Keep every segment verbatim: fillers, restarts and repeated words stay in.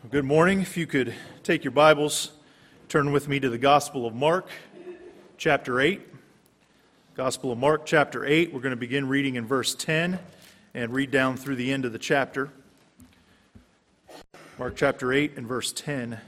Good morning. If you could take your Bibles, turn with me to the Gospel of Mark, chapter eight. Gospel of Mark, chapter eight. We're going to begin reading in verse ten and read down through the end of the chapter. Mark chapter eight and verse ten.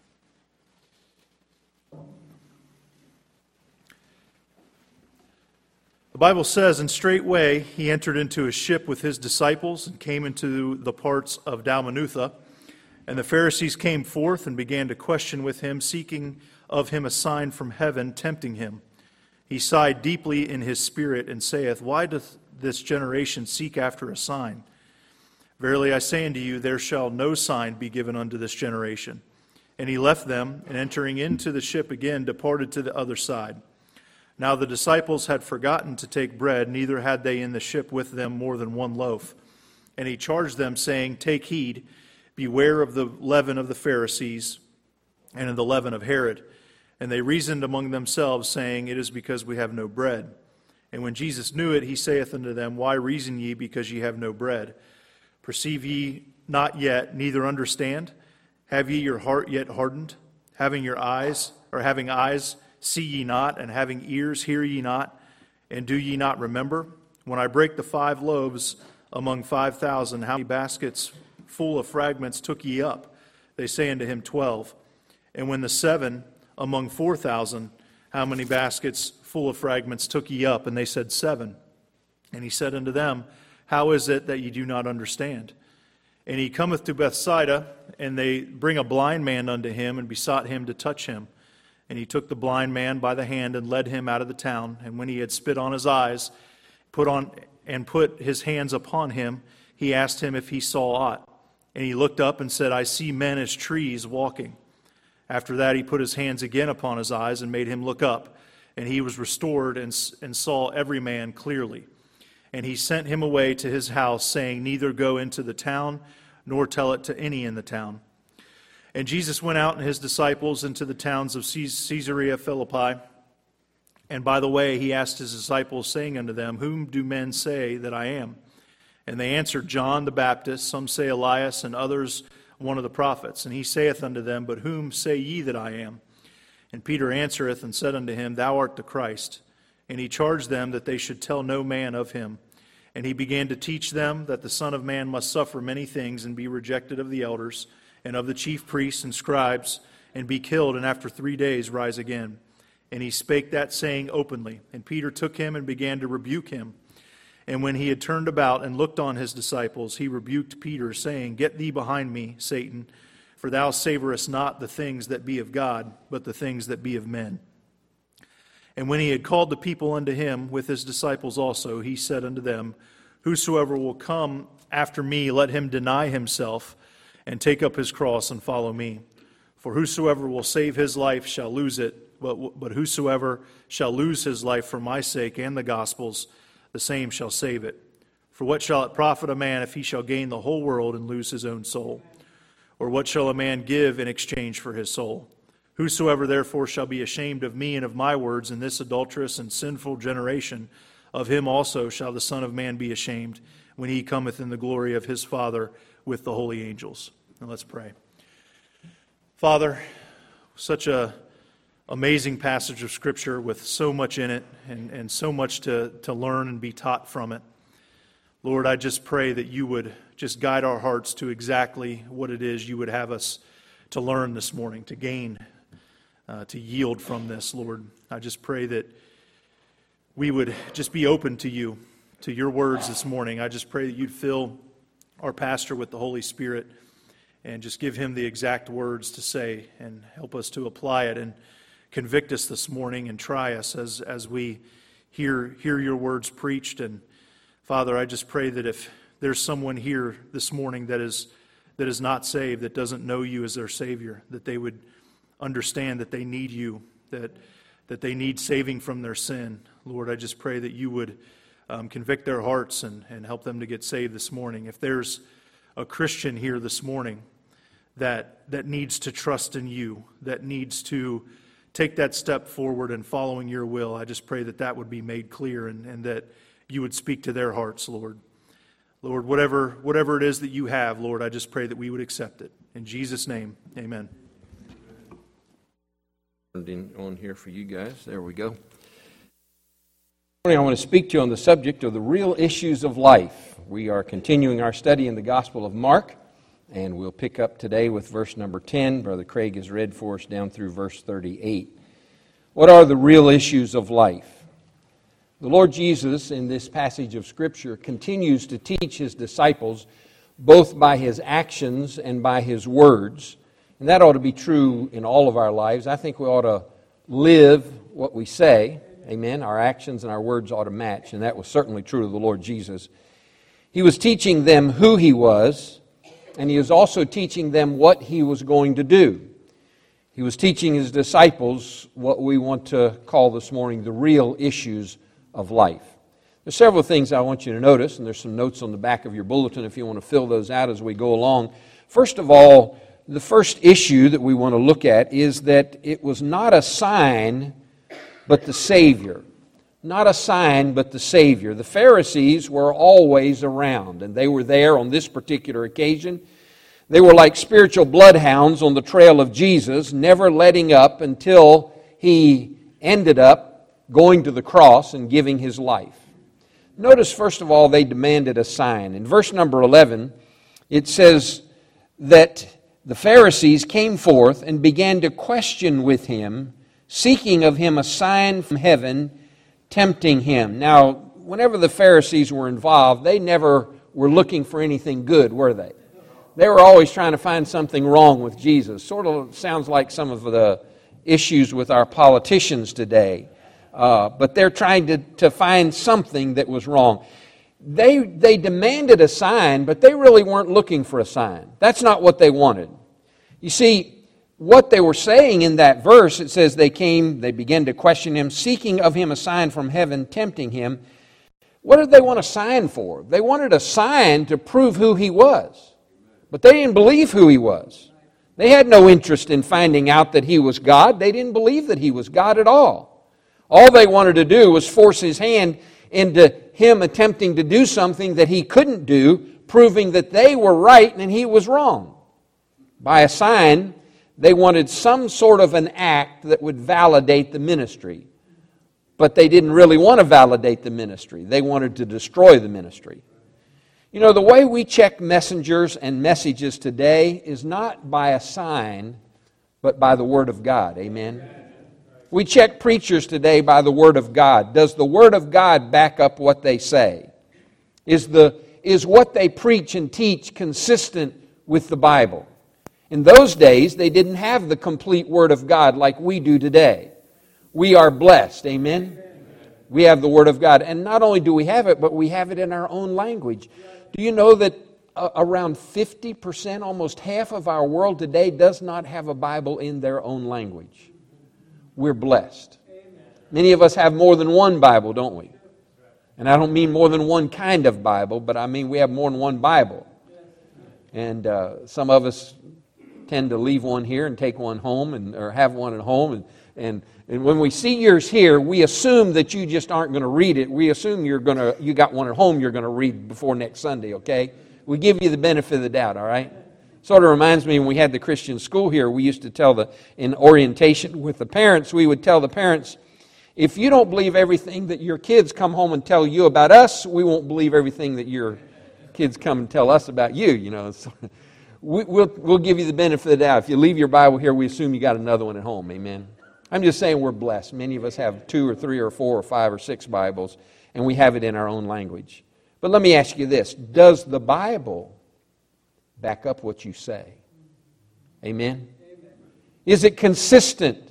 The Bible says, "And straightway he entered into a ship with his disciples and came into the parts of Dalmanutha. And the Pharisees came forth and began to question with him, seeking of him a sign from heaven, tempting him. He sighed deeply in his spirit and saith, Why doth this generation seek after a sign? Verily I say unto you, there shall no sign be given unto this generation. And he left them, and entering into the ship again, departed to the other side. Now the disciples had forgotten to take bread, neither had they in the ship with them more than one loaf. And he charged them, saying, Take heed, beware of the leaven of the Pharisees and of the leaven of Herod. And they reasoned among themselves, saying, It is because we have no bread. And when Jesus knew it, he saith unto them, Why reason ye because ye have no bread? Perceive ye not yet, neither understand? Have ye your heart yet hardened? Having your eyes, or having eyes, see ye not, and having ears, hear ye not? And do ye not remember? When I break the five loaves among five thousand, how many baskets full of fragments took ye up? They say unto him, Twelve. And when the seven among four thousand, how many baskets full of fragments took ye up? And they said, Seven. And he said unto them, How is it that ye do not understand? And he cometh to Bethsaida, and they bring a blind man unto him, and besought him to touch him. And he took the blind man by the hand, and led him out of the town. And when he had spit on his eyes, put on and put his hands upon him, he asked him if he saw aught. And he looked up and said, I see men as trees walking. After that he put his hands again upon his eyes and made him look up. And he was restored and, and saw every man clearly. And he sent him away to his house, saying, Neither go into the town, nor tell it to any in the town. And Jesus went out and his disciples into the towns of Caesarea Philippi. And by the way he asked his disciples, saying unto them, Whom do men say that I am? And they answered, John the Baptist, some say Elias, and others one of the prophets. And he saith unto them, But whom say ye that I am? And Peter answereth and said unto him, Thou art the Christ. And he charged them that they should tell no man of him. And he began to teach them that the Son of Man must suffer many things, and be rejected of the elders, and of the chief priests and scribes, and be killed, and after three days rise again. And he spake that saying openly. And Peter took him and began to rebuke him. And when he had turned about and looked on his disciples, he rebuked Peter, saying, Get thee behind me, Satan, for thou savorest not the things that be of God, but the things that be of men. And when he had called the people unto him with his disciples also, he said unto them, Whosoever will come after me, let him deny himself, and take up his cross and follow me. For whosoever will save his life shall lose it, but, but whosoever shall lose his life for my sake and the gospel's, the same shall save it. For what shall it profit a man if he shall gain the whole world and lose his own soul? Or what shall a man give in exchange for his soul? Whosoever therefore shall be ashamed of me and of my words in this adulterous and sinful generation, of him also shall the Son of Man be ashamed, when he cometh in the glory of his Father with the holy angels. Now let's pray. Father, such a amazing passage of Scripture with so much in it and, and so much to, to learn and be taught from it. Lord, I just pray that you would just guide our hearts to exactly what it is you would have us to learn this morning, to gain, uh, to yield from this, Lord. I just pray that we would just be open to you, to your words this morning. I just pray that you'd fill our pastor with the Holy Spirit and just give him the exact words to say and help us to apply it and convict us this morning and try us as, as we hear, hear your words preached. And Father, I just pray that if there's someone here this morning that is that is not saved, that doesn't know you as their Savior, that they would understand that they need you, that that they need saving from their sin. Lord, I just pray that you would um, convict their hearts and, and help them to get saved this morning. If there's a Christian here this morning that that needs to trust in you, that needs to take that step forward in following your will, I just pray that that would be made clear and, and that you would speak to their hearts, Lord. Lord, whatever, whatever it is that you have, Lord, I just pray that we would accept it. In Jesus' name, amen. On here for you guys. There we go. I want to speak to you on the subject of the real issues of life. We are continuing our study in the Gospel of Mark, and we'll pick up today with verse number ten. Brother Craig has read for us down through verse thirty-eight. What are the real issues of life? The Lord Jesus, in this passage of Scripture, continues to teach His disciples both by His actions and by His words. And that ought to be true in all of our lives. I think we ought to live what we say. Amen. Our actions and our words ought to match. And that was certainly true of the Lord Jesus. He was teaching them who He was, and He was also teaching them what He was going to do. He was teaching His disciples what we want to call this morning the real issues of life. There's several things I want you to notice, and there's some notes on the back of your bulletin if you want to fill those out as we go along. First of all, the first issue that we want to look at is that it was not a sign, but the Savior. Not a sign, but the Savior. The Pharisees were always around, and they were there on this particular occasion. They were like spiritual bloodhounds on the trail of Jesus, never letting up until He ended up going to the cross and giving His life. Notice, first of all, they demanded a sign. In verse number eleven, it says that the Pharisees came forth and began to question with Him, seeking of Him a sign from heaven, tempting Him. Now, whenever the Pharisees were involved, they never were looking for anything good, were they? They were always trying to find something wrong with Jesus. Sort of sounds like some of the issues with our politicians today. Uh, but they're trying to, to find something that was wrong. They, they demanded a sign, but they really weren't looking for a sign. That's not what they wanted. You see, what they were saying in that verse, it says they came, they began to question Him, seeking of Him a sign from heaven, tempting Him. What did they want a sign for? They wanted a sign to prove who He was. But they didn't believe who He was. They had no interest in finding out that He was God. They didn't believe that He was God at all. All they wanted to do was force His hand into Him attempting to do something that He couldn't do, proving that they were right and He was wrong. By a sign, they wanted some sort of an act that would validate the ministry. But they didn't really want to validate the ministry. They wanted to destroy the ministry. You know, the way we check messengers and messages today is not by a sign, but by the Word of God. Amen? We check preachers today by the Word of God. Does the Word of God back up what they say? Is the is what they preach and teach consistent with the Bible? In those days, they didn't have the complete Word of God like we do today. We are blessed. Amen? We have the Word of God. And not only do we have it, but we have it in our own language. Do you know that uh, around fifty percent, almost half of our world today does not have a Bible in their own language? We're blessed. Many of us have more than one Bible, don't we? And I don't mean more than one kind of Bible, but I mean we have more than one Bible. And uh, some of us tend to leave one here and take one home, and or have one at home. And, and, and when we see yours here, we assume that you just aren't going to read it. We assume you're going to you got one at home you're going to read before next Sunday, okay? We give you the benefit of the doubt, all right? Sort of reminds me when we had the Christian school here, we used to tell the, in orientation with the parents, we would tell the parents, if you don't believe everything that your kids come home and tell you about us, we won't believe everything that your kids come and tell us about you, you know. So we, we'll, we'll give you the benefit of the doubt. If you leave your Bible here, we assume you got another one at home, amen. I'm just saying we're blessed. Many of us have two or three or four or five or six Bibles, and we have it in our own language. But let me ask you this, does the Bible back up what you say? Amen? Amen. Is it consistent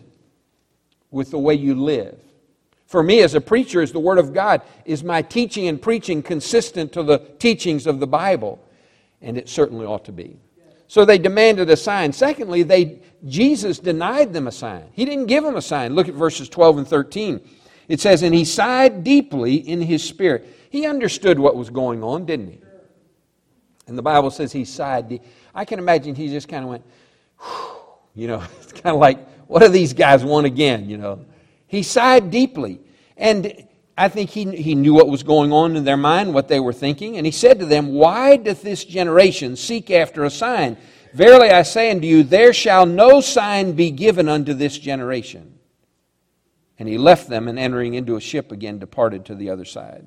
with the way you live? For me as a preacher, is the Word of God, is my teaching and preaching consistent to the teachings of the Bible? And it certainly ought to be. So they demanded a sign. Secondly, they Jesus denied them a sign. He didn't give them a sign. Look at verses twelve and thirteen. It says, and He sighed deeply in His spirit. He understood what was going on, didn't He? And the Bible says He sighed. I can imagine He just kind of went, whew, you know, it's kind of like, what do these guys want again, you know? He sighed deeply. And I think he, he knew what was going on in their mind, what they were thinking. And he said to them, "Why doth this generation seek after a sign? Verily I say unto you, there shall no sign be given unto this generation." And he left them, and entering into a ship again, departed to the other side.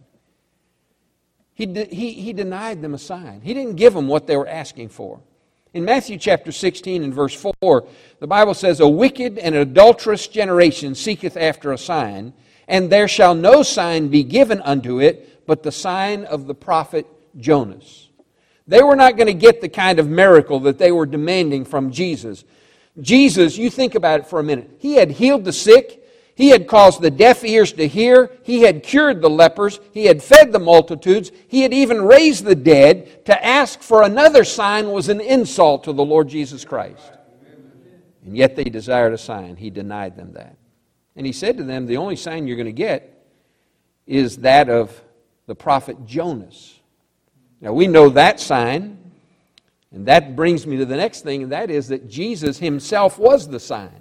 He, de- he, he denied them a sign. He didn't give them what they were asking for. In Matthew chapter sixteen and verse four, the Bible says, "A wicked and adulterous generation seeketh after a sign, and there shall no sign be given unto it, but the sign of the prophet Jonas." They were not going to get the kind of miracle that they were demanding from Jesus. Jesus, you think about it for a minute. He had healed the sick. He had caused the deaf ears to hear. He had cured the lepers. He had fed the multitudes. He had even raised the dead. To ask for another sign was an insult to the Lord Jesus Christ. And yet they desired a sign. He denied them that. And he said to them, the only sign you're going to get is that of the prophet Jonas. Now we know that sign, and that brings me to the next thing, and that is that Jesus himself was the sign.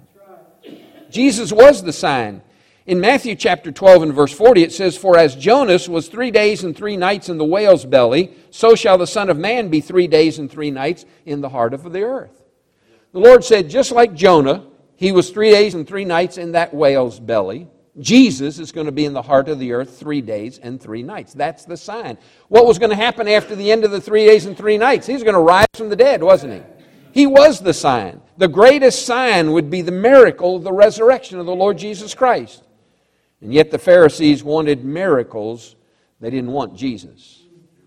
Jesus was the sign. In Matthew chapter twelve and verse forty it says, "For as Jonas was three days and three nights in the whale's belly, so shall the Son of Man be three days and three nights in the heart of the earth." The Lord said, just like Jonah, he was three days and three nights in that whale's belly, Jesus is going to be in the heart of the earth three days and three nights. That's the sign. What was going to happen after the end of the three days and three nights? He was going to rise from the dead, wasn't he? He was the sign. The greatest sign would be the miracle of the resurrection of the Lord Jesus Christ. And yet the Pharisees wanted miracles. They didn't want Jesus.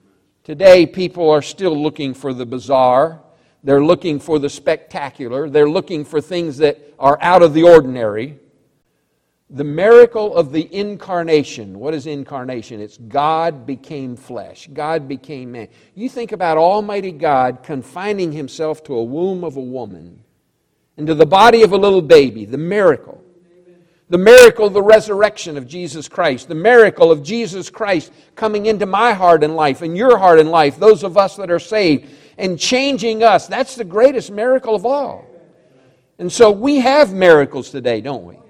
Today people are still looking for the bizarre. They're looking for the spectacular. They're looking for things that are out of the ordinary. The miracle of the incarnation. What is incarnation? It's God became flesh. God became man. You think about Almighty God confining himself to a womb of a woman and to the body of a little baby. The miracle. The miracle of the resurrection of Jesus Christ. The miracle of Jesus Christ coming into my heart and life and your heart and life, those of us that are saved, and changing us. That's the greatest miracle of all. And so we have miracles today, don't we?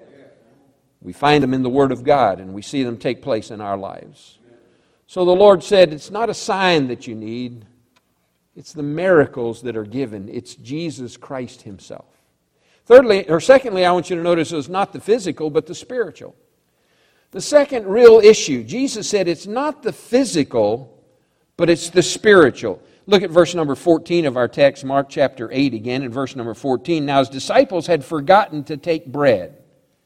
We find them in the Word of God, and we see them take place in our lives. So the Lord said, it's not a sign that you need. It's the miracles that are given. It's Jesus Christ himself. Thirdly, or secondly, I want you to notice it was not the physical, but the spiritual. The second real issue, Jesus said it's not the physical, but it's the spiritual. Look at verse number fourteen of our text, Mark chapter eight again, in verse number fourteen. "Now his disciples had forgotten to take bread."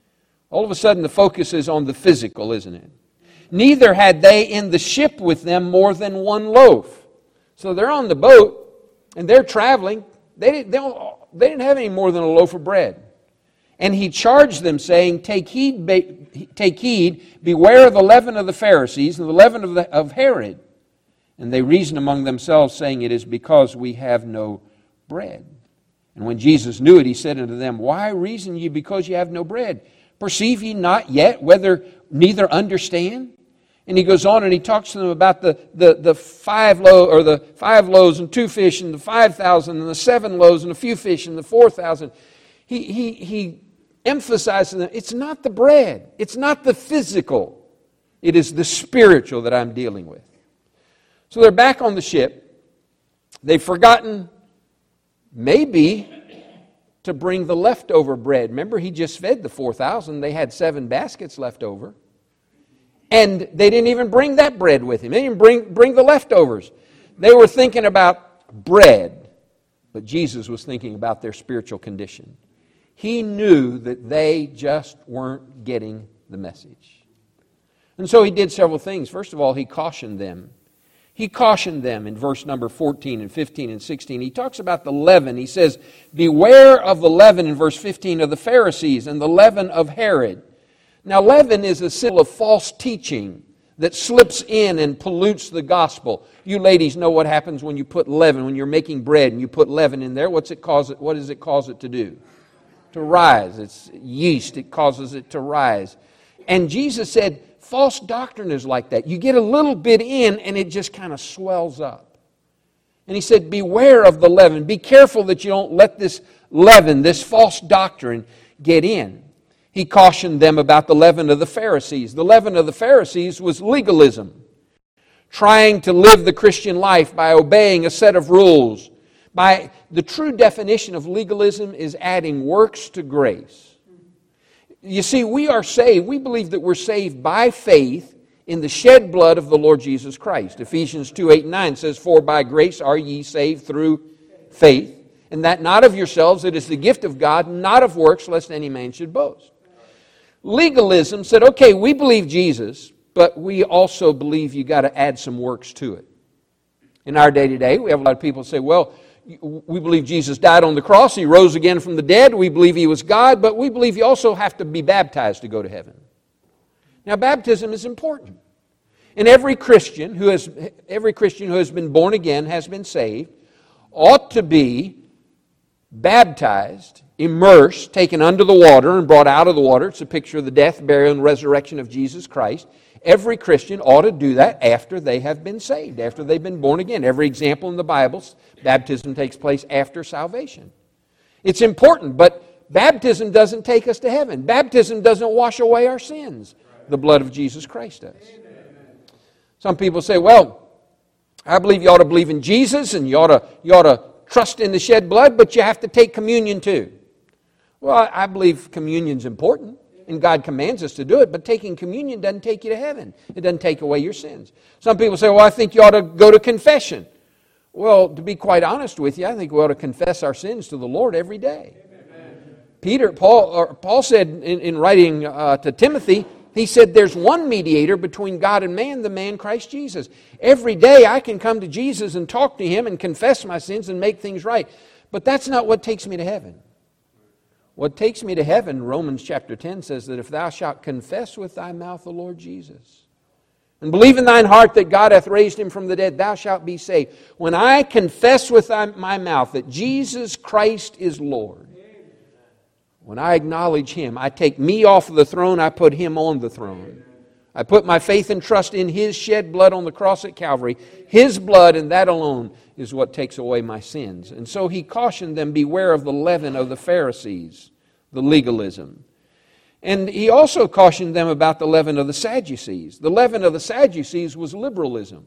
All of a sudden the focus is on the physical, isn't it? "Neither had they in the ship with them more than one loaf." So they're on the boat and they're traveling. They didn't, they, don't, they didn't have any more than a loaf of bread. "And he charged them, saying, Take heed, be, take heed, beware of the leaven of the Pharisees and the leaven of, the, of Herod. And they reasoned among themselves, saying, It is because we have no bread. And when Jesus knew it, he said unto them, Why reason ye because ye have no bread? Perceive ye not yet whether neither understand?" And he goes on and he talks to them about the, the, the five lo or the five loaves and two fish and the five thousand and the seven loaves and a few fish and the four thousand. He he he emphasizes them. It's not the bread. It's not the physical. It is the spiritual that I'm dealing with. So they're back on the ship. They've forgotten maybe to bring the leftover bread. Remember, he just fed the four thousand. They had seven baskets left over. And they didn't even bring that bread with him. They didn't bring, bring the leftovers. They were thinking about bread. But Jesus was thinking about their spiritual condition. He knew that they just weren't getting the message. And so he did several things. First of all, he cautioned them. He cautioned them in verse number fourteen and fifteen and sixteen. He talks about the leaven. He says, "Beware of the leaven," in verse fifteen, "of the Pharisees and the leaven of Herod." Now, leaven is a symbol of false teaching that slips in and pollutes the gospel. You ladies know what happens when you put leaven, when you're making bread and you put leaven in there. What's it cause it, what does it cause it to do? To rise. It's yeast. It causes it to rise. And Jesus said, false doctrine is like that. You get a little bit in and it just kind of swells up. And he said, beware of the leaven. Be careful that you don't let this leaven, this false doctrine, get in. He cautioned them about the leaven of the Pharisees. The leaven of the Pharisees was legalism, trying to live the Christian life by obeying a set of rules. By the true definition of legalism is adding works to grace. You see, we are saved. We believe that we're saved by faith in the shed blood of the Lord Jesus Christ. Ephesians two, eight and nine says, "For by grace are ye saved through faith, and that not of yourselves, it is the gift of God, not of works, lest any man should boast." Legalism said, okay, we believe Jesus, but we also believe you got to add some works to it. In our day to day, we have a lot of people say, well, we believe Jesus died on the cross, He rose again from the dead, we believe He was God, but we believe you also have to be baptized to go to heaven. Now, baptism is important. And every Christian who has every Christian who has been born again, has been saved, ought to be baptized, immersed, taken under the water and brought out of the water. It's a picture of the death, burial, and resurrection of Jesus Christ. Every Christian ought to do that after they have been saved, after they've been born again. Every example in the Bible, baptism takes place after salvation. It's important, but baptism doesn't take us to heaven. Baptism doesn't wash away our sins. The blood of Jesus Christ does. Some people say, well, I believe you ought to believe in Jesus and you ought to, you ought to trust in the shed blood, but you have to take communion too. Well, I believe communion's important, and God commands us to do it, but taking communion doesn't take you to heaven. It doesn't take away your sins. Some people say, well, I think you ought to go to confession. Well, to be quite honest with you, I think we ought to confess our sins to the Lord every day. Amen. Peter, Paul, or Paul said in, in writing uh, to Timothy, he said, there's one mediator between God and man, the man Christ Jesus. Every day I can come to Jesus and talk to Him and confess my sins and make things right. But that's not what takes me to heaven. What takes me to heaven, Romans chapter ten says that if thou shalt confess with thy mouth the Lord Jesus, and believe in thine heart that God hath raised Him from the dead, thou shalt be saved. When I confess with my mouth that Jesus Christ is Lord, when I acknowledge Him, I take me off of the throne, I put Him on the throne. I put my faith and trust in His shed blood on the cross at Calvary. His blood, and that alone, is what takes away my sins. And so He cautioned them, beware of the leaven of the Pharisees, the legalism. And He also cautioned them about the leaven of the Sadducees. The leaven of the Sadducees was liberalism.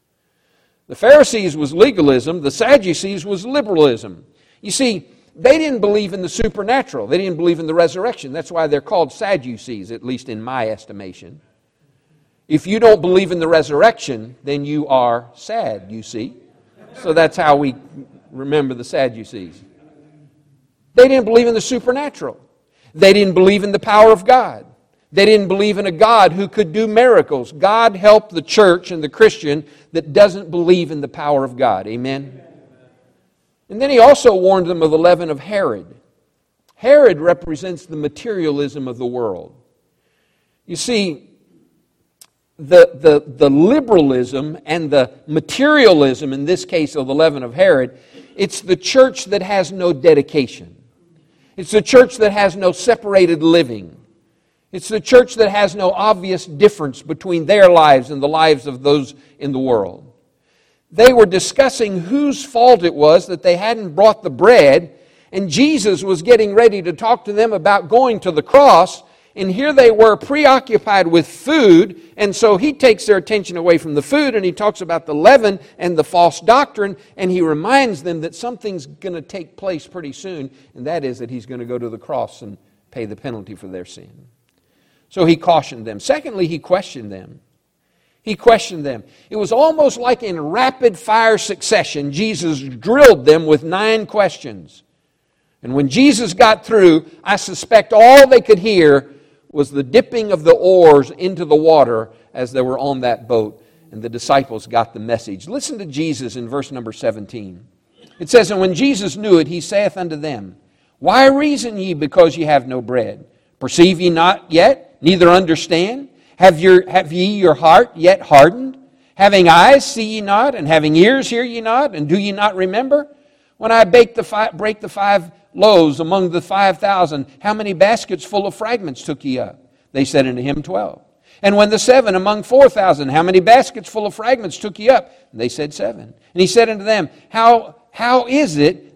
The Pharisees was legalism, the Sadducees was liberalism. You see, they didn't believe in the supernatural. They didn't believe in the resurrection. That's why they're called Sadducees, at least in my estimation. If you don't believe in the resurrection, then you are sad, you see. So that's how we remember the Sadducees. They didn't believe in the supernatural. They didn't believe in the power of God. They didn't believe in a God who could do miracles. God help the church and the Christian that doesn't believe in the power of God. Amen? And then He also warned them of the leaven of Herod. Herod represents the materialism of the world. You see, the, the, the liberalism and the materialism, in this case of the leaven of Herod, it's the church that has no dedication. It's the church that has no separated living. It's the church that has no obvious difference between their lives and the lives of those in the world. They were discussing whose fault it was that they hadn't brought the bread, and Jesus was getting ready to talk to them about going to the cross, and here they were preoccupied with food, and so He takes their attention away from the food, and He talks about the leaven and the false doctrine, and He reminds them that something's going to take place pretty soon, and that is that He's going to go to the cross and pay the penalty for their sin. So He cautioned them. Secondly, He questioned them. He questioned them. It was almost like in rapid fire succession, Jesus drilled them with nine questions. And when Jesus got through, I suspect all they could hear was the dipping of the oars into the water as they were on that boat. And the disciples got the message. Listen to Jesus in verse number seventeen. It says, And when Jesus knew it, He saith unto them, Why reason ye because ye have no bread? Perceive ye not yet, neither understand? Have, your, have ye your heart yet hardened? Having eyes see ye not, and having ears hear ye not, and do ye not remember? When I bake the five, break the five loaves among the five thousand, how many baskets full of fragments took ye up? They said unto Him, Twelve. And when the seven among four thousand, how many baskets full of fragments took ye up? And they said, Seven. And He said unto them, How, how is it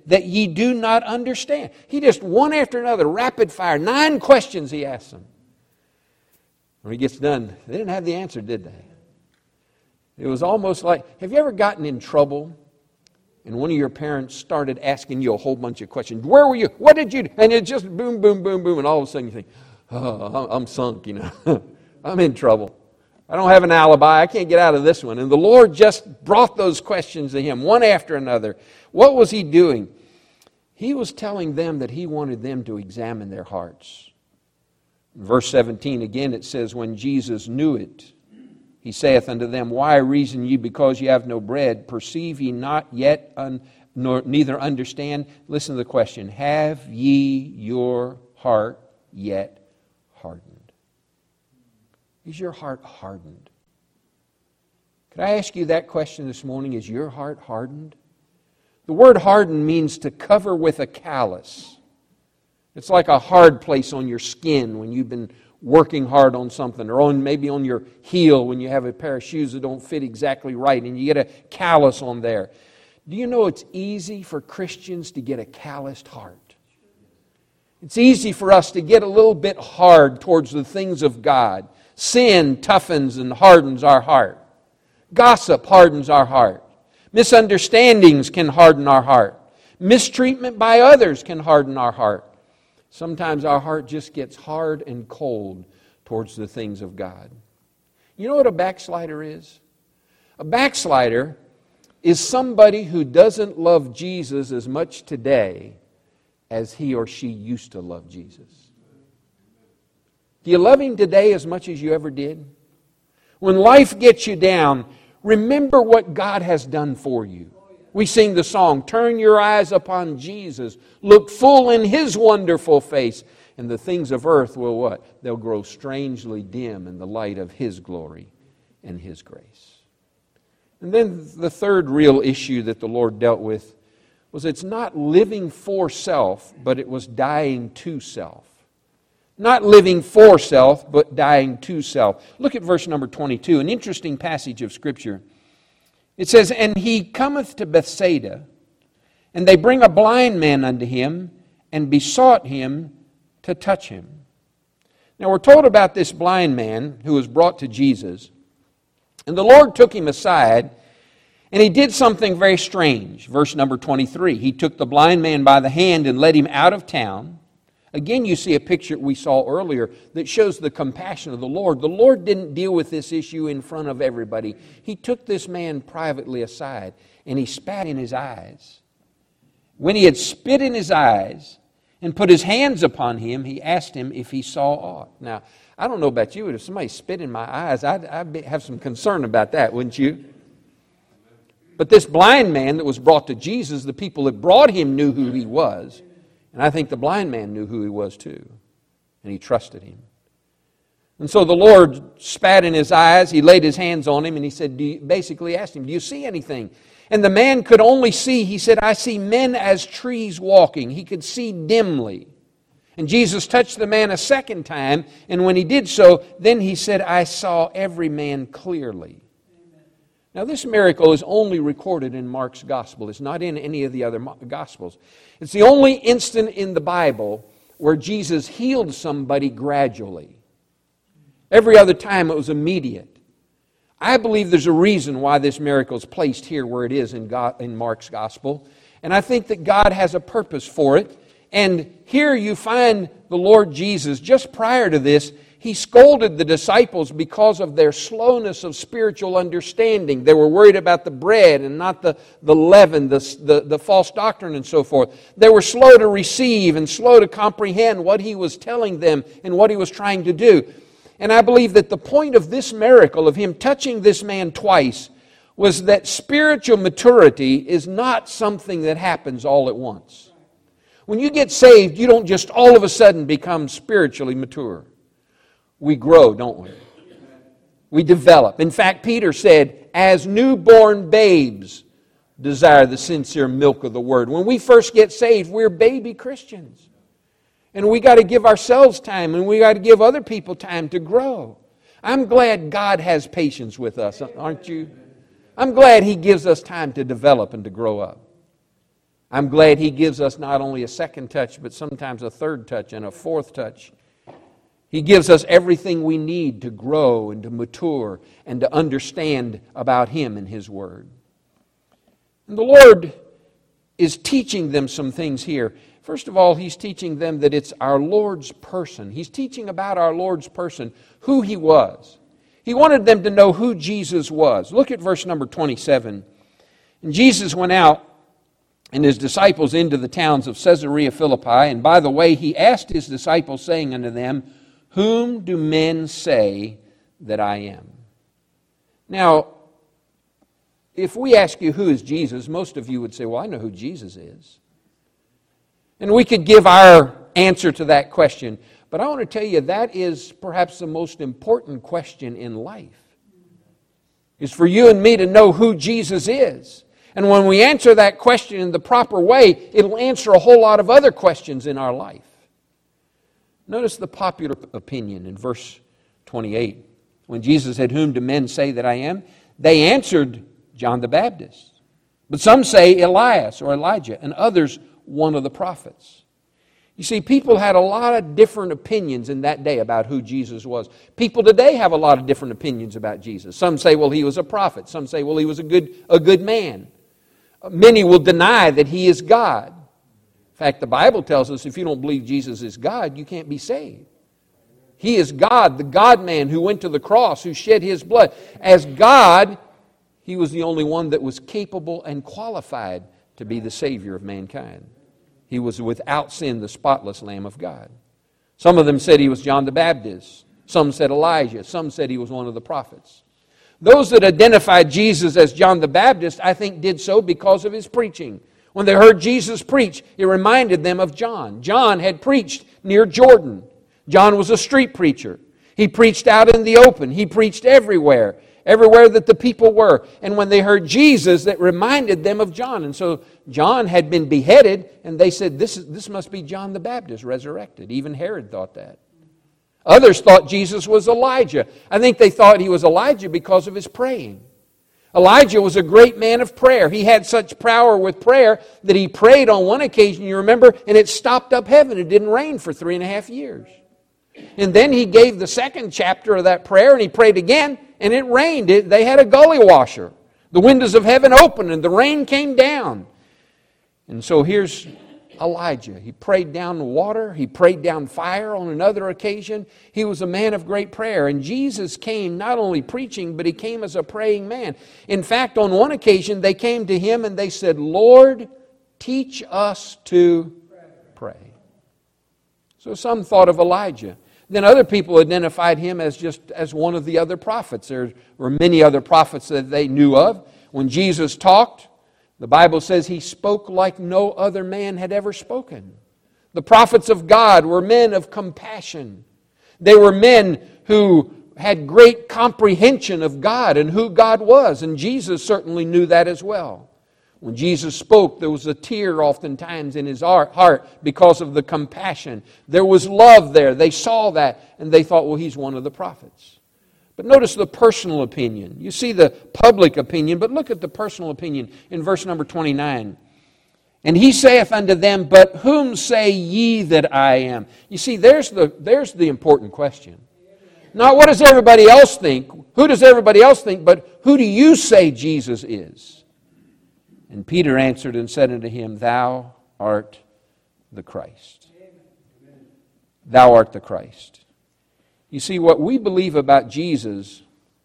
that ye do not understand? He just, one after another, rapid fire, nine questions he asks them. When he gets done, they didn't have the answer, did they? It was almost like, have you ever gotten in trouble and one of your parents started asking you a whole bunch of questions? Where were you? What did you do? And it just boom, boom, boom, boom, and all of a sudden you think, oh, I'm sunk, you know. I'm in trouble. I don't have an alibi. I can't get out of this one. And the Lord just brought those questions to him, one after another. What was he doing? He was telling them that he wanted them to examine their hearts. In verse seventeen, again, it says, when Jesus knew it, he saith unto them, why reason ye because ye have no bread? Perceive ye not yet, un, nor neither understand? Listen to the question. Have ye your heart yet hardened? Is your heart hardened? Could I ask you that question this morning? Is your heart hardened? The word hardened means to cover with a callus. It's like a hard place on your skin when you've been working hard on something, or on maybe on your heel when you have a pair of shoes that don't fit exactly right and you get a callus on there. Do you know it's easy for Christians to get a calloused heart? It's easy for us to get a little bit hard towards the things of God. Sin toughens and hardens our heart. Gossip hardens our heart. Misunderstandings can harden our heart. Mistreatment by others can harden our heart. Sometimes our heart just gets hard and cold towards the things of God. You know what a backslider is? A backslider is somebody who doesn't love Jesus as much today as he or she used to love Jesus. Do you love Him today as much as you ever did? When life gets you down, remember what God has done for you. We sing the song, turn your eyes upon Jesus, look full in His wonderful face, and the things of earth will what? They'll grow strangely dim in the light of His glory and His grace. And then the third real issue that the Lord dealt with was it's not living for self, but it was dying to self. Not living for self, but dying to self. Look at verse number twenty-two, an interesting passage of Scripture. It says, and he cometh to Bethsaida, and they bring a blind man unto him, and besought him to touch him. Now we're told about this blind man who was brought to Jesus, and the Lord took him aside, and He did something very strange. Verse number twenty-three, He took the blind man by the hand and led him out of town. Again, you see a picture we saw earlier that shows the compassion of the Lord. The Lord didn't deal with this issue in front of everybody. He took this man privately aside and He spat in his eyes. When He had spit in his eyes and put His hands upon him, He asked him if he saw aught. Now, I don't know about you, but if somebody spit in my eyes, I'd, I'd have some concern about that, wouldn't you? But this blind man that was brought to Jesus, the people that brought him knew who he was. And I think the blind man knew who he was too. And he trusted him. And so the Lord spat in his eyes. He laid His hands on him and He said, do you, basically asked him, do you see anything? And the man could only see, he said, I see men as trees walking. He could see dimly. And Jesus touched the man a second time. And when He did so, then He said, I saw every man clearly. Now, this miracle is only recorded in Mark's Gospel. It's not in any of the other Gospels. It's the only instant in the Bible where Jesus healed somebody gradually. Every other time it was immediate. I believe there's a reason why this miracle is placed here where it is in, God, in Mark's Gospel. And I think that God has a purpose for it. And here you find the Lord Jesus, just prior to this, He scolded the disciples because of their slowness of spiritual understanding. They were worried about the bread and not the, the leaven, the, the, the false doctrine and so forth. They were slow to receive and slow to comprehend what He was telling them and what He was trying to do. And I believe that the point of this miracle, of Him touching this man twice, was that spiritual maturity is not something that happens all at once. When you get saved, you don't just all of a sudden become spiritually mature. We grow, don't we? We develop. In fact, Peter said, as newborn babes desire the sincere milk of the Word. When we first get saved, we're baby Christians. And we got to give ourselves time, and we got to give other people time to grow. I'm glad God has patience with us, aren't you? I'm glad He gives us time to develop and to grow up. I'm glad He gives us not only a second touch, but sometimes a third touch and a fourth touch. He gives us everything we need to grow and to mature and to understand about Him and His Word. And the Lord is teaching them some things here. First of all, He's teaching them that it's our Lord's person. He's teaching about our Lord's person, who He was. He wanted them to know who Jesus was. Look at verse number twenty-seven. And Jesus went out and His disciples into the towns of Caesarea Philippi. And by the way, He asked His disciples, saying unto them, Whom do men say that I am? Now, if we ask you who is Jesus, most of you would say, well, I know who Jesus is. And we could give our answer to that question. But I want to tell you, that is perhaps the most important question in life. Is for you and me to know who Jesus is. And when we answer that question in the proper way, it'll answer a whole lot of other questions in our life. Notice the popular opinion in verse twenty-eight. When Jesus said, Whom do men say that I am? They answered, John the Baptist. But some say Elias or Elijah, and others one of the prophets. You see, people had a lot of different opinions in that day about who Jesus was. People today have a lot of different opinions about Jesus. Some say, well, He was a prophet. Some say, well, He was a good, a good man. Many will deny that He is God. In fact, the Bible tells us if you don't believe Jesus is God, you can't be saved. He is God, the God-man who went to the cross, who shed His blood. As God, He was the only one that was capable and qualified to be the Savior of mankind. He was without sin, the spotless Lamb of God. Some of them said He was John the Baptist. Some said Elijah. Some said He was one of the prophets. Those that identified Jesus as John the Baptist, I think, did so because of His preaching. When they heard Jesus preach, it reminded them of John. John had preached near Jordan. John was a street preacher. He preached out in the open. He preached everywhere, everywhere that the people were. And when they heard Jesus, that reminded them of John. And so John had been beheaded, and they said, this, is, this must be John the Baptist resurrected. Even Herod thought that. Others thought Jesus was Elijah. I think they thought He was Elijah because of His praying. Elijah was a great man of prayer. He had such power with prayer that he prayed on one occasion, you remember, and it stopped up heaven. It didn't rain for three and a half years. And then he gave the second chapter of that prayer, and he prayed again, and it rained. It, they had a gully washer. The windows of heaven opened, and the rain came down. And so here's Elijah. He prayed down water. He prayed down fire on another occasion. He was a man of great prayer. And Jesus came not only preaching, but He came as a praying man. In fact, on one occasion, they came to Him and they said, Lord, teach us to pray. So some thought of Elijah. Then other people identified Him as just as one of the other prophets. There were many other prophets that they knew of. When Jesus talked, the Bible says He spoke like no other man had ever spoken. The prophets of God were men of compassion. They were men who had great comprehension of God and who God was. And Jesus certainly knew that as well. When Jesus spoke, there was a tear oftentimes in His heart because of the compassion. There was love there. They saw that and they thought, well, He's one of the prophets. But notice the personal opinion. You see the public opinion, but look at the personal opinion in verse number twenty-nine. And He saith unto them, But whom say ye that I am? You see, there's the, there's the important question. Not what does everybody else think? Who does everybody else think? But who do you say Jesus is? And Peter answered and said unto Him, Thou art the Christ. Thou art the Christ. You see, what we believe about Jesus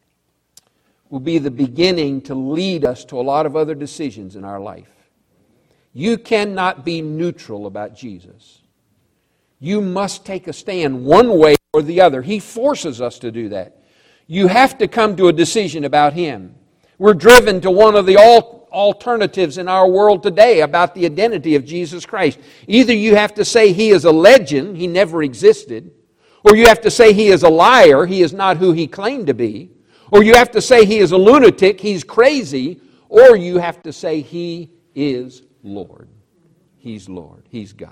will be the beginning to lead us to a lot of other decisions in our life. You cannot be neutral about Jesus. You must take a stand one way or the other. He forces us to do that. You have to come to a decision about Him. We're driven to one of the alternatives in our world today about the identity of Jesus Christ. Either you have to say He is a legend, He never existed. Or you have to say He is a liar, He is not who He claimed to be. Or you have to say He is a lunatic, He's crazy. Or you have to say He is Lord. He's Lord. He's God.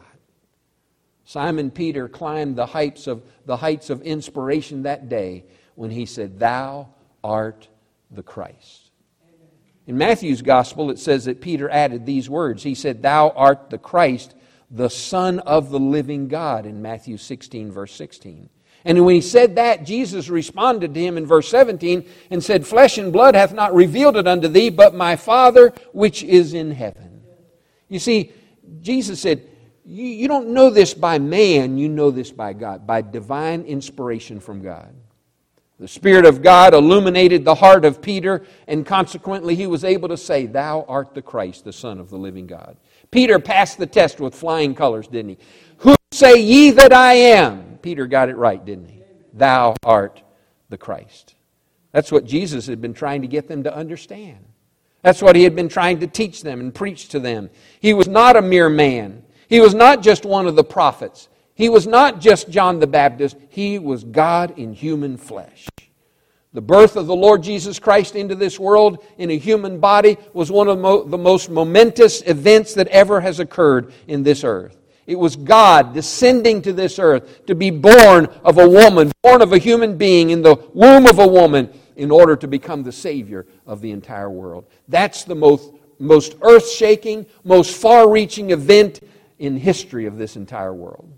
Simon Peter climbed the heights of the heights of inspiration that day when he said, Thou art the Christ. In Matthew's gospel, it says that Peter added these words. He said, "Thou art the Christ, the Son of the living God," in Matthew sixteen, verse sixteen. And when he said that, Jesus responded to him in verse seventeen and said, "Flesh and blood hath not revealed it unto thee, but my Father which is in heaven." You see, Jesus said, you, you don't know this by man, you know this by God, by divine inspiration from God. The Spirit of God illuminated the heart of Peter, and consequently he was able to say, "Thou art the Christ, the Son of the living God." Peter passed the test with flying colors, didn't he? "Who say ye that I am?" Peter got it right, didn't he? "Thou art the Christ." That's what Jesus had been trying to get them to understand. That's what he had been trying to teach them and preach to them. He was not a mere man. He was not just one of the prophets. He was not just John the Baptist. He was God in human flesh. The birth of the Lord Jesus Christ into this world in a human body was one of the, mo- the most momentous events that ever has occurred in this earth. It was God descending to this earth to be born of a woman, born of a human being in the womb of a woman in order to become the Savior of the entire world. That's the most, most earth-shaking, most far-reaching event in history of this entire world.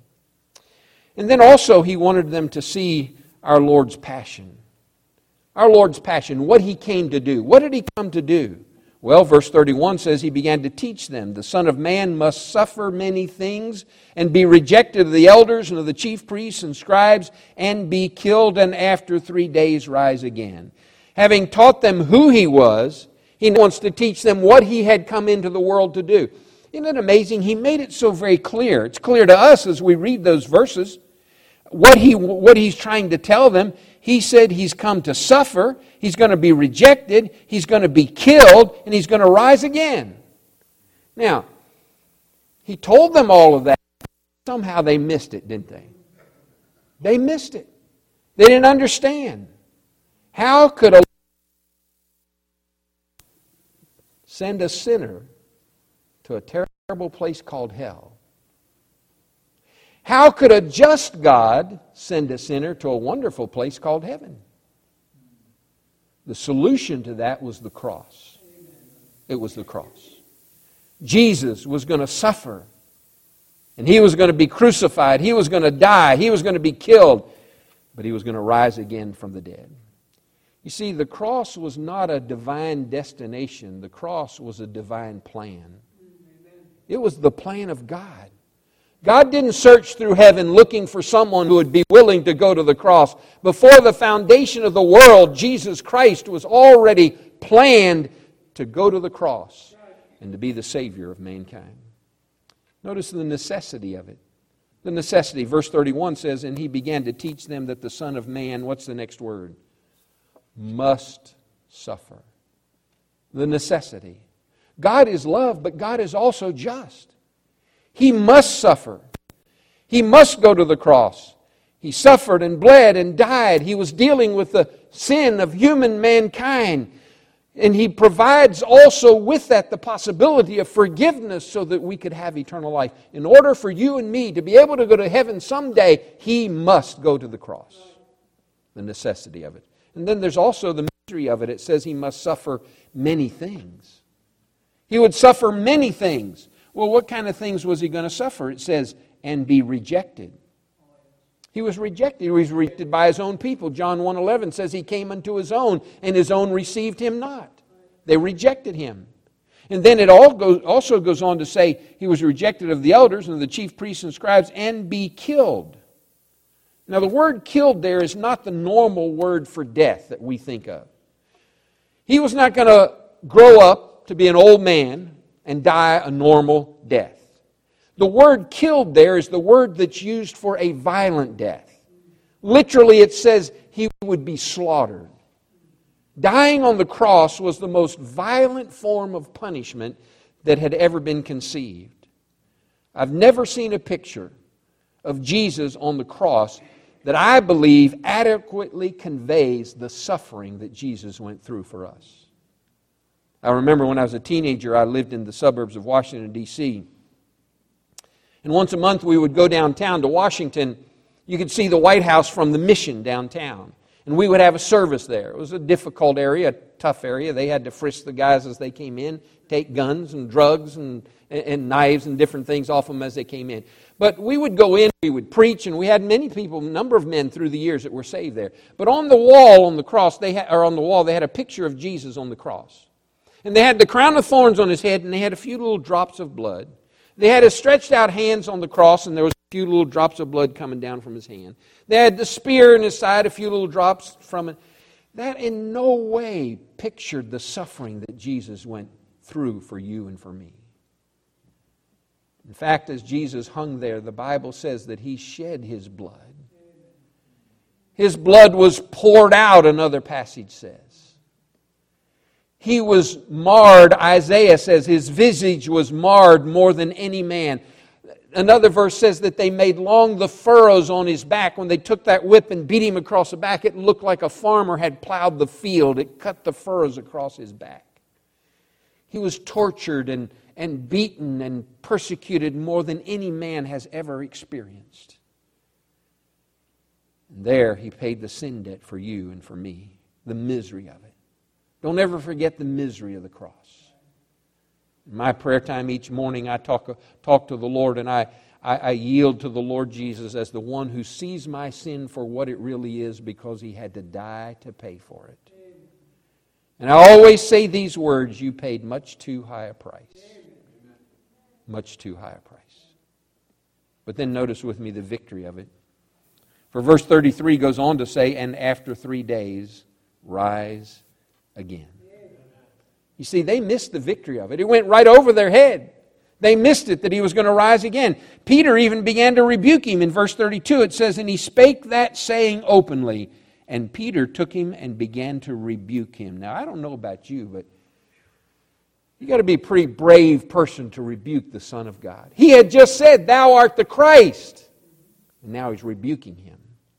And then also he wanted them to see our Lord's passion. Our Lord's passion, what He came to do. What did He come to do? Well, verse thirty-one says He began to teach them, "The Son of Man must suffer many things, and be rejected of the elders and of the chief priests and scribes, and be killed, and after three days rise again." Having taught them who He was, He wants to teach them what He had come into the world to do. Isn't it amazing? He made it so very clear. It's clear to us as we read those verses. What he what he's trying to tell them, he said he's come to suffer, he's going to be rejected, he's going to be killed, and he's going to rise again. Now, he told them all of that. Somehow they missed it, didn't they? They missed it. They didn't understand. How could a send a sinner to a terrible place called hell? How could a just God send a sinner to a wonderful place called heaven? The solution to that was the cross. It was the cross. Jesus was going to suffer. And He was going to be crucified. He was going to die. He was going to be killed. But He was going to rise again from the dead. You see, the cross was not a divine destination. The cross was a divine plan. It was the plan of God. God didn't search through heaven looking for someone who would be willing to go to the cross. Before the foundation of the world, Jesus Christ was already planned to go to the cross and to be the Savior of mankind. Notice the necessity of it. The necessity. Verse thirty-one says, "And He began to teach them that the Son of Man," what's the next word? "Must suffer." The necessity. God is love, but God is also just. He must suffer. He must go to the cross. He suffered and bled and died. He was dealing with the sin of human mankind. And He provides also with that the possibility of forgiveness so that we could have eternal life. In order for you and me to be able to go to heaven someday, He must go to the cross. The necessity of it. And then there's also the mystery of it. It says He must suffer many things. He would suffer many things. Well, what kind of things was He going to suffer? It says, and be rejected. He was rejected. He was rejected by His own people. John one eleven says He came unto His own, and His own received Him not. They rejected Him. And then it all goes, also goes on to say He was rejected of the elders and of the chief priests and scribes, and be killed. Now, the word killed there is not the normal word for death that we think of. He was not going to grow up to be an old man and die a normal death. The word killed there is the word that's used for a violent death. Literally, it says He would be slaughtered. Dying on the cross was the most violent form of punishment that had ever been conceived. I've never seen a picture of Jesus on the cross that I believe adequately conveys the suffering that Jesus went through for us. I remember when I was a teenager, I lived in the suburbs of Washington, D C And once a month we would go downtown to Washington. You could see the White House from the Mission downtown. And we would have a service there. It was a difficult area, a tough area. They had to frisk the guys as they came in, take guns and drugs and, and knives and different things off them as they came in. But we would go in, we would preach, and we had many people, a number of men through the years that were saved there. But on the wall, on the cross, they had, or on the wall, they had a picture of Jesus on the cross. And they had the crown of thorns on his head, and they had a few little drops of blood. They had his stretched out hands on the cross, and there was a few little drops of blood coming down from his hand. They had the spear in his side, a few little drops from it. That in no way pictured the suffering that Jesus went through for you and for me. In fact, as Jesus hung there, the Bible says that he shed his blood. His blood was poured out, another passage says. He was marred, Isaiah says, his visage was marred more than any man. Another verse says that they made long the furrows on his back. When they took that whip and beat him across the back, it looked like a farmer had plowed the field. It cut the furrows across his back. He was tortured and, and beaten and persecuted more than any man has ever experienced. And there he paid the sin debt for you and for me, the misery of it. Don't ever forget the misery of the cross. In my prayer time each morning, I talk, talk to the Lord, and I, I, I yield to the Lord Jesus as the one who sees my sin for what it really is, because he had to die to pay for it. And I always say these words: you paid much too high a price. Much too high a price. But then notice with me the victory of it. For verse thirty-three goes on to say, and after three days, rise again. You see, they missed the victory of it. It went right over their head. They missed it, that he was going to rise again. Peter even began to rebuke him. In verse thirty-two it says, and he spake that saying openly, and Peter took him and began to rebuke him. Now, I don't know about you, but you got to be a pretty brave person to rebuke the Son of God. He had just said, thou art the Christ. And now he's rebuking him.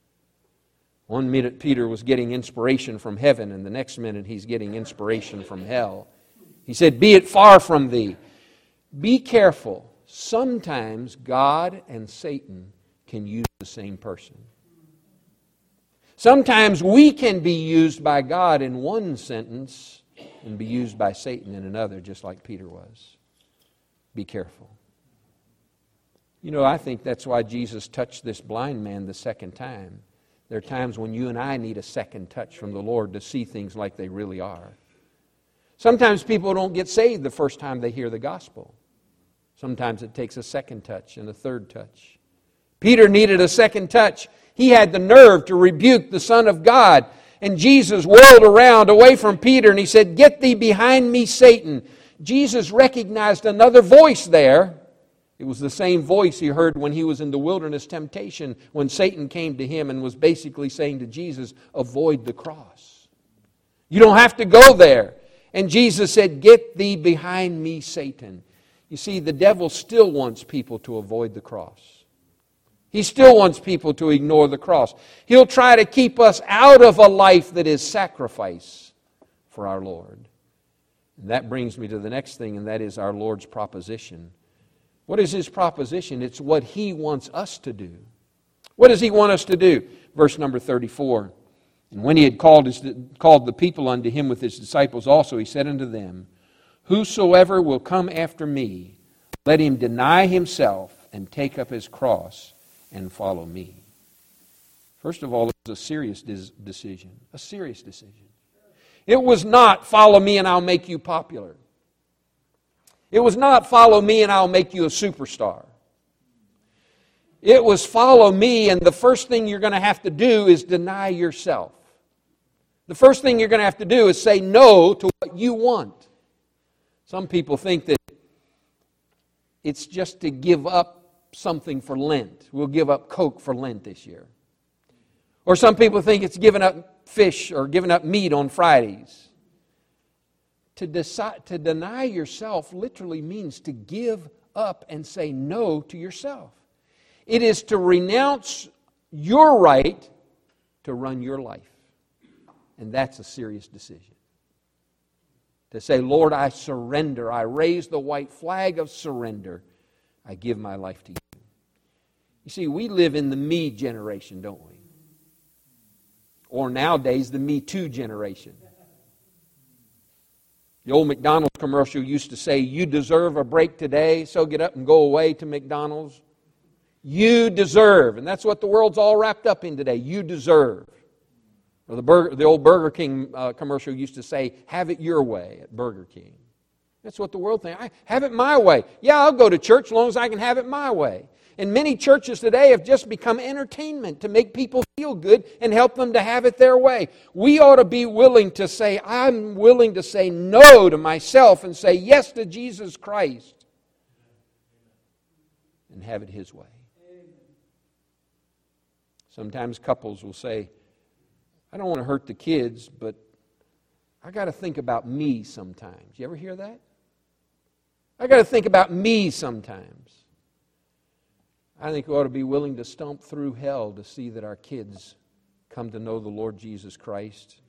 One minute Peter was getting inspiration from heaven, and the next minute he's getting inspiration from hell. He said, be it far from thee. Be careful. Sometimes God and Satan can use the same person. Sometimes we can be used by God in one sentence and be used by Satan in another, just like Peter was. Be careful. You know, I think that's why Jesus touched this blind man the second time. There are times when you and I need a second touch from the Lord to see things like they really are. Sometimes people don't get saved the first time they hear the gospel. Sometimes it takes a second touch and a third touch. Peter needed a second touch. He had the nerve to rebuke the Son of God. And Jesus whirled around away from Peter and he said, get thee behind me, Satan. Jesus recognized another voice there. It was the same voice he heard when he was in the wilderness temptation, when Satan came to him and was basically saying to Jesus, avoid the cross. You don't have to go there. And Jesus said, get thee behind me, Satan. You see, the devil still wants people to avoid the cross. He still wants people to ignore the cross. He'll try to keep us out of a life that is sacrifice for our Lord. And that brings me to the next thing, and that is our Lord's proposition. What is his proposition? It's what he wants us to do. What does he want us to do? Verse number thirty-four. And when he had called, his, called the people unto him with his disciples also, he said unto them, whosoever will come after me, let him deny himself and take up his cross and follow me. First of all, it was a serious decision. A serious decision. It was not, follow me and I'll make you popular. It was not, follow me and I'll make you a superstar. It was, follow me, and the first thing you're going to have to do is deny yourself. The first thing you're going to have to do is say no to what you want. Some people think that it's just to give up something for Lent. We'll give up Coke for Lent this year. Or some people think it's giving up fish or giving up meat on Fridays. To decide, to deny yourself literally means to give up and say no to yourself. It is to renounce your right to run your life. And that's a serious decision. To say, Lord, I surrender. I raise the white flag of surrender. I give my life to you. You see, we live in the me generation, don't we? Or nowadays, the Me Too generation. The old McDonald's commercial used to say, you deserve a break today, so get up and go away to McDonald's. You deserve. And that's what the world's all wrapped up in today. You deserve. Or the, burger, the old Burger King uh, commercial used to say, have it your way at Burger King. That's what the world thinks. I have it my way. Yeah, I'll go to church as long as I can have it my way. And many churches today have just become entertainment to make people feel good and help them to have it their way. We ought to be willing to say, I'm willing to say no to myself and say yes to Jesus Christ and have it His way. Sometimes couples will say, I don't want to hurt the kids, but I got to think about me sometimes. You ever hear that? I got to think about me sometimes. I think we ought to be willing to stomp through hell to see that our kids come to know the Lord Jesus Christ.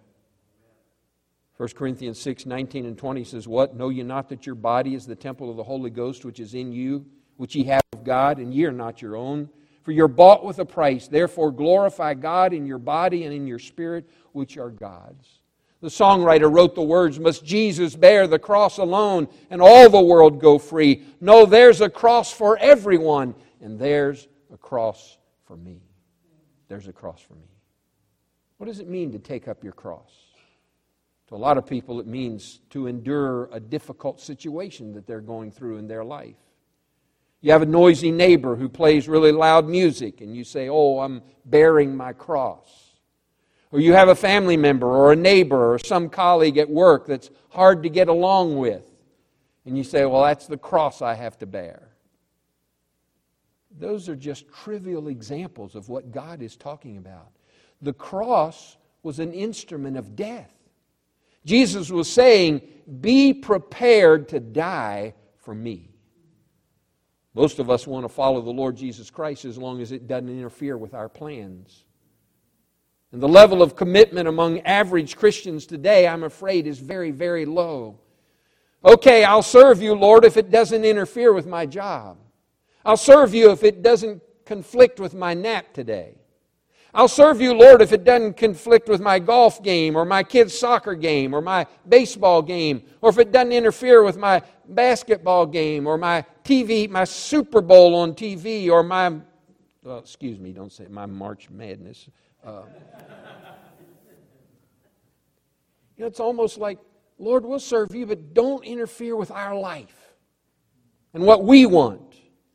First Corinthians six, nineteen and twenty says, what? Know ye not that your body is the temple of the Holy Ghost which is in you, which ye have of God, and ye are not your own? For you're bought with a price. Therefore glorify God in your body and in your spirit, which are God's. The songwriter wrote the words, must Jesus bear the cross alone and all the world go free? No, there's a cross for everyone, and there's a cross for me. There's a cross for me. What does it mean to take up your cross? To a lot of people, it means to endure a difficult situation that they're going through in their life. You have a noisy neighbor who plays really loud music, and you say, oh, I'm bearing my cross. Or you have a family member or a neighbor or some colleague at work that's hard to get along with, and you say, well, that's the cross I have to bear. Those are just trivial examples of what God is talking about. The cross was an instrument of death. Jesus was saying, be prepared to die for me. Most of us want to follow the Lord Jesus Christ as long as it doesn't interfere with our plans. And the level of commitment among average Christians today, I'm afraid, is very, very low. Okay, I'll serve you, Lord, if it doesn't interfere with my job. I'll serve you if it doesn't conflict with my nap today. I'll serve you, Lord, if it doesn't conflict with my golf game or my kid's soccer game or my baseball game, or if it doesn't interfere with my basketball game or my T V, my Super Bowl on T V, or my, well, excuse me, don't say it, my March Madness. Uh, you know, it's almost like, Lord, we'll serve you, but don't interfere with our life and what we want.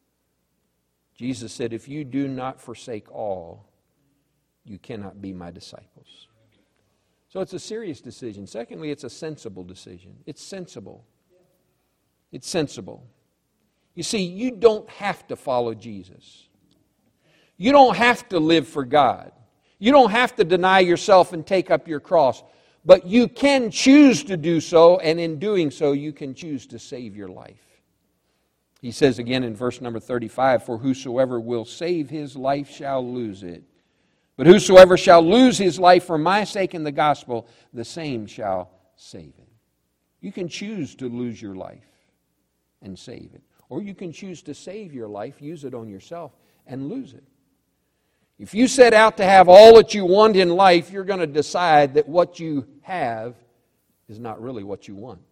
Jesus said, if you do not forsake all, you cannot be my disciples. So it's a serious decision. Secondly, it's a sensible decision. It's sensible. It's sensible. You see, you don't have to follow Jesus. You don't have to live for God. You don't have to deny yourself and take up your cross. But you can choose to do so, and in doing so, you can choose to save your life. He says again in verse number thirty-five, for whosoever will save his life shall lose it. But whosoever shall lose his life for my sake and the gospel, the same shall save it. You can choose to lose your life and save it. Or you can choose to save your life, use it on yourself, and lose it. If you set out to have all that you want in life, you're going to decide that what you have is not really what you want.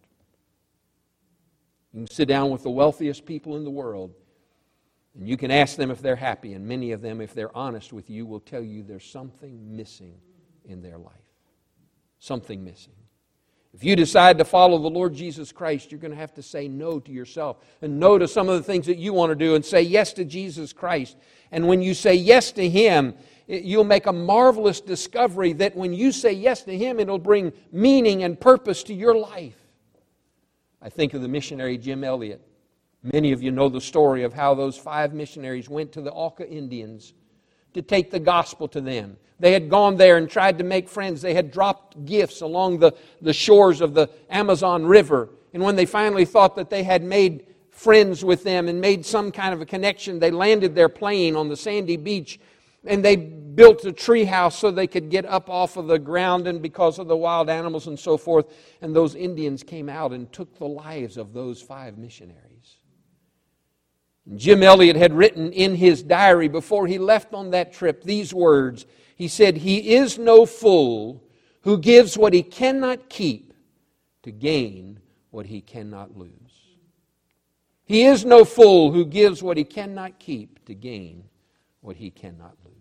You can sit down with the wealthiest people in the world, and you can ask them if they're happy, and many of them, if they're honest with you, will tell you there's something missing in their life. Something missing. If you decide to follow the Lord Jesus Christ, you're going to have to say no to yourself and no to some of the things that you want to do and say yes to Jesus Christ. And when you say yes to Him, you'll make a marvelous discovery that when you say yes to Him, it'll bring meaning and purpose to your life. I think of the missionary Jim Elliot. Many of you know the story of how those five missionaries went to the Auca Indians to take the gospel to them. They had gone there and tried to make friends. They had dropped gifts along the, the shores of the Amazon River. And when they finally thought that they had made friends with them and made some kind of a connection, they landed their plane on the sandy beach, and they built a tree house so they could get up off of the ground, and because of the wild animals and so forth. And those Indians came out and took the lives of those five missionaries. Jim Elliot had written in his diary before he left on that trip these words. He said, "He is no fool who gives what he cannot keep to gain what he cannot lose." He is no fool who gives what he cannot keep to gain what he cannot lose.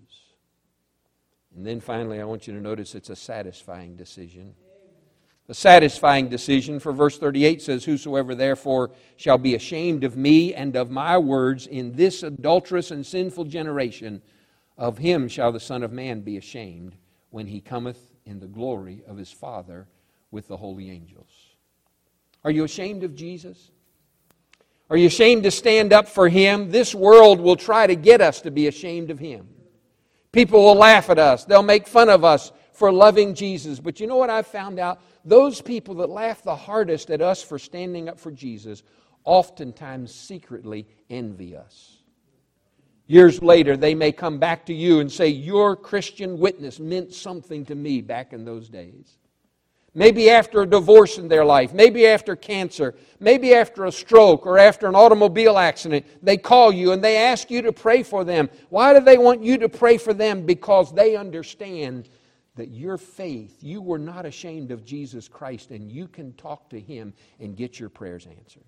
And then finally, I want you to notice it's a satisfying decision. A satisfying decision, for verse thirty-eight says, "Whosoever therefore shall be ashamed of me and of my words in this adulterous and sinful generation, of him shall the Son of Man be ashamed when he cometh in the glory of his Father with the holy angels." Are you ashamed of Jesus? Are you ashamed to stand up for Him? This world will try to get us to be ashamed of Him. People will laugh at us. They'll make fun of us for loving Jesus. But you know what I've found out? Those people that laugh the hardest at us for standing up for Jesus oftentimes secretly envy us. Years later, they may come back to you and say, "Your Christian witness meant something to me back in those days." Maybe after a divorce in their life, maybe after cancer, maybe after a stroke or after an automobile accident, they call you and they ask you to pray for them. Why do they want you to pray for them? Because they understand that your faith, you were not ashamed of Jesus Christ, and you can talk to Him and get your prayers answered.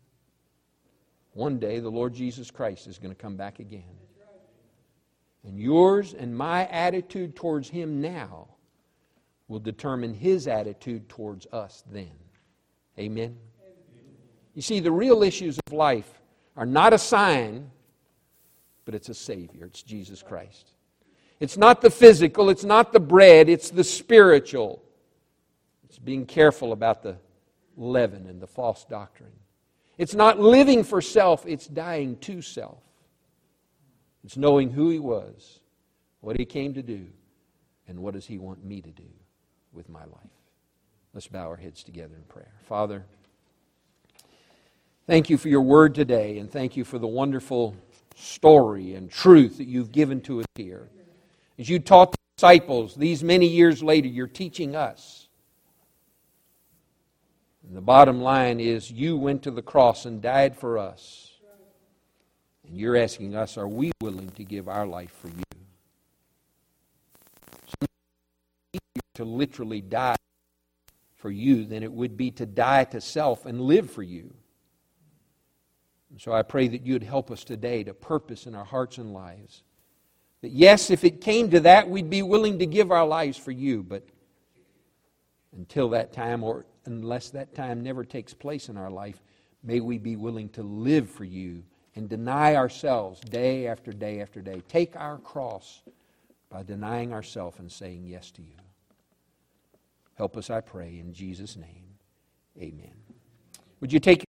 One day the Lord Jesus Christ is going to come back again. And yours and my attitude towards Him now will determine His attitude towards us then. Amen? You see, the real issues of life are not a sign, but it's a Savior. It's Jesus Christ. It's not the physical, it's not the bread, it's the spiritual. It's being careful about the leaven and the false doctrine. It's not living for self, it's dying to self. It's knowing who He was, what He came to do, and what does He want me to do with my life. Let's bow our heads together in prayer. Father, thank You for Your word today, and thank You for the wonderful story and truth that You've given to us here. As You taught the disciples, these many years later, You're teaching us. And the bottom line is, You went to the cross and died for us. And You're asking us, are we willing to give our life for You? To literally die for You than it would be to die to self and live for You. And so I pray that You'd help us today to purpose in our hearts and lives. That yes, if it came to that, we'd be willing to give our lives for You. But until that time, or unless that time never takes place in our life, may we be willing to live for You and deny ourselves day after day after day. Take our cross by denying ourselves and saying yes to You. Help us, I pray, in Jesus' name. Amen. Would you take